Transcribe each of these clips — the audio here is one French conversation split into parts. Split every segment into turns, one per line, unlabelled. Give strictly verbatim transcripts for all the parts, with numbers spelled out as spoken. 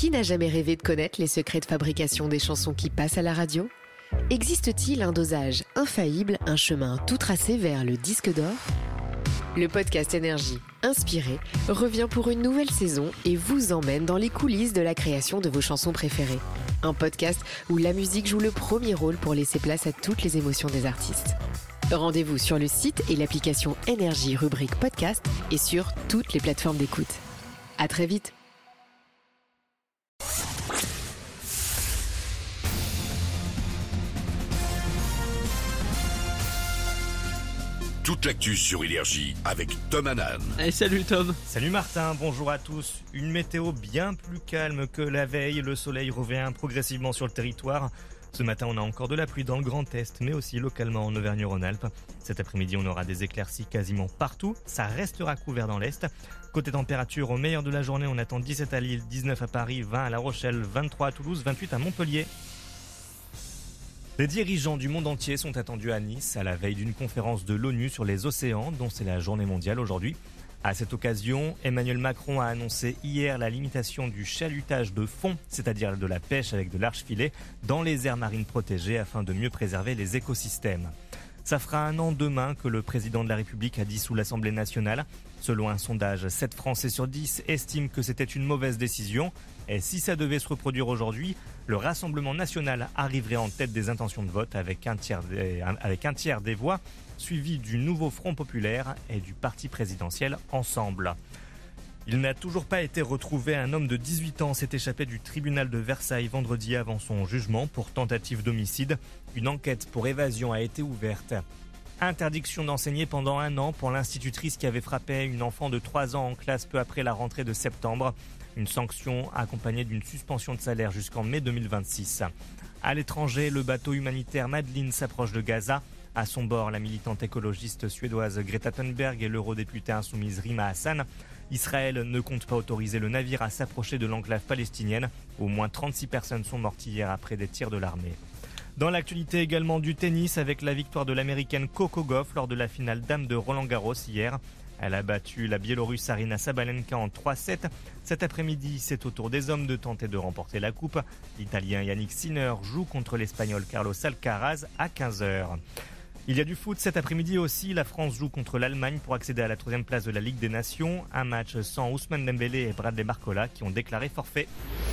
Qui n'a jamais rêvé de connaître les secrets de fabrication des chansons qui passent à la radio ? Existe-t-il un dosage infaillible, un chemin tout tracé vers le disque d'or ? Le podcast Énergie, inspiré, revient pour une nouvelle saison et vous emmène dans les coulisses de la création de vos chansons préférées. Un podcast où la musique joue le premier rôle pour laisser place à toutes les émotions des artistes. Rendez-vous sur le site et l'application Énergie rubrique podcast et sur toutes les plateformes d'écoute. À très vite.
Toute l'actu sur Énergie avec Tom Hanan.
Hey, salut Tom.
Salut Martin, bonjour à tous. Une météo bien plus calme que la veille. Le soleil revient progressivement sur le territoire. Ce matin, on a encore de la pluie dans le Grand Est, mais aussi localement en Auvergne-Rhône-Alpes. Cet après-midi, on aura des éclaircies quasiment partout. Ça restera couvert dans l'Est. Côté température, au meilleur de la journée, on attend dix-sept à Lille, dix-neuf à Paris, vingt à La Rochelle, vingt-trois à Toulouse, vingt-huit à Montpellier. Les dirigeants du monde entier sont attendus à Nice à la veille d'une conférence de l'ONU sur les océans, dont c'est la journée mondiale aujourd'hui. À cette occasion, Emmanuel Macron a annoncé hier la limitation du chalutage de fond, c'est-à-dire de la pêche avec de larges filets, dans les aires marines protégées afin de mieux préserver les écosystèmes. Ça fera un an demain que le président de la République a dissous l'Assemblée nationale. Selon un sondage, sept Français sur dix estiment que c'était une mauvaise décision. Et si ça devait se reproduire aujourd'hui, le Rassemblement national arriverait en tête des intentions de vote avec un tiers des, avec un tiers des voix, suivi du nouveau Front populaire et du parti présidentiel Ensemble. Il n'a toujours pas été retrouvé. Un homme de dix-huit ans s'est échappé du tribunal de Versailles vendredi avant son jugement pour tentative d'homicide. Une enquête pour évasion a été ouverte. Interdiction d'enseigner pendant un an pour l'institutrice qui avait frappé une enfant de trois ans en classe peu après la rentrée de septembre. Une sanction accompagnée d'une suspension de salaire jusqu'en mai deux mille vingt-six. À l'étranger, le bateau humanitaire Madeleine s'approche de Gaza. À son bord, la militante écologiste suédoise Greta Thunberg et l'eurodéputée insoumise Rima Hassan. Israël ne compte pas autoriser le navire à s'approcher de l'enclave palestinienne. Au moins trente-six personnes sont mortes hier après des tirs de l'armée. Dans l'actualité également du tennis avec la victoire de l'américaine Coco Gauff lors de la finale dame de Roland-Garros hier. Elle a battu la biélorusse Aryna Sabalenka en trois sept. Cet après-midi, c'est au tour des hommes de tenter de remporter la coupe. L'Italien Yannick Sinner joue contre l'Espagnol Carlos Alcaraz à quinze heures. Il y a du foot cet après-midi aussi. La France joue contre l'Allemagne pour accéder à la troisième place de la Ligue des Nations. Un match sans Ousmane Dembélé et Bradley Barcola qui ont déclaré forfait.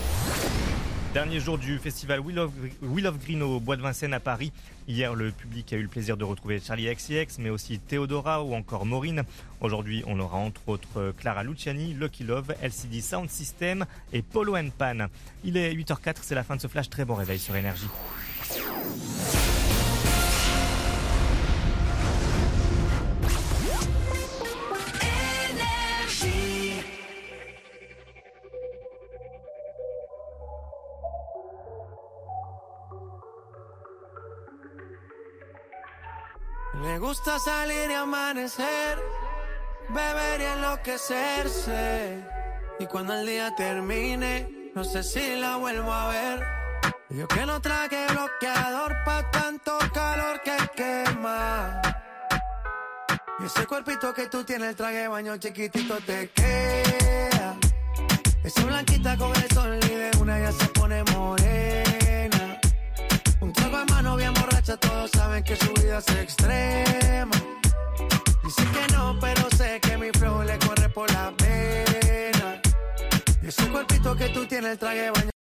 Dernier jour du festival Wheel of, Wheel of Green au Bois de Vincennes à Paris. Hier, le public a eu le plaisir de retrouver Charli X C X, mais aussi Theodora ou encore Maureen. Aujourd'hui, on aura entre autres Clara Luciani, Lucky Love, L C D Sound System et Polo and Pan. Il est huit heures quatre, c'est la fin de ce flash. Très bon réveil sur Énergie.
Me gusta salir y amanecer, beber y enloquecerse. Y cuando el día termine, no sé si la vuelvo a ver. Yo que no traje bloqueador pa' tanto calor que quema. Y ese cuerpito que tú tienes, el traje de baño chiquitito te queda. Esa blanquita con el sol y de una ya se pone morena. Un trago en mano bien borracha, todos saben que su vida es extrema. Dicen que no, pero sé que mi flow le corre por la pena. Y ese cuerpito que tú tienes, el traje de baño.